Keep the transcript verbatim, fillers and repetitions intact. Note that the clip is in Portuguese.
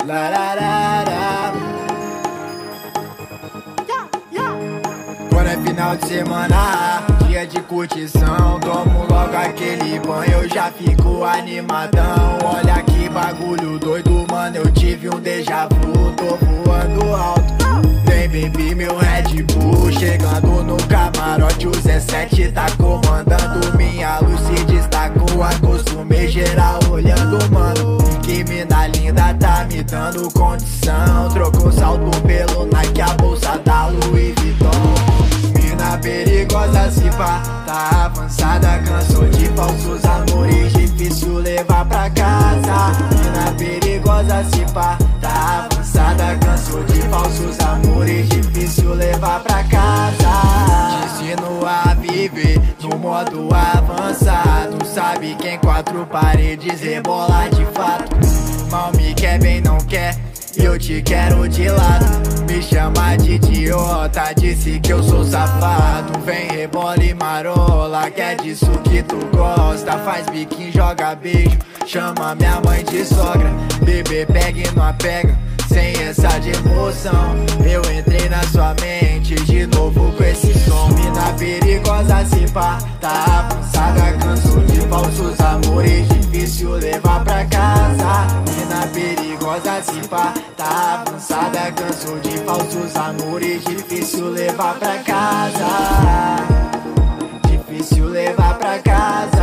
Lararara. Quando é final de semana, dia de curtição, tomo logo aquele banho, eu já fico animadão. Olha que bagulho doido, mano, eu tive um déjà vu, tô voando alto. Vem, bebi meu Red Bull, chegando no camarote, o Zé sete tá comandando. Minha luz se destacou, acostumei geral olhando, mano. Que mina linda, tá me dando condição. Trocou salto pelo Nike, a bolsa da Louis Vuitton. Mina perigosa, se pá, tá avançada, cansou de falsos amores, difícil levar pra casa. Mina perigosa, se pá, tá avançada, cansou de falsos amores, difícil levar pra casa. Te ensino a viver no modo avançado, sabe que em quatro paredes rebola de fato. Mal me quer, bem não quer, e eu te quero de lado. Me chama de idiota, disse que eu sou safado. Vem, rebola e marola, que é disso que tu gosta. Faz biquinho, joga beijo, chama minha mãe de sogra. Bebê pega e não apega, sem essa de emoção. Eu entrei na sua mente de novo com esse som. Mina perigosa, se pá, tá avançada, cansou de falsos amores, difícil levar pra casa. Mina perigosa, se pá, tá avançada, cansou de falsos amores, difícil levar pra casa. Difícil levar pra casa.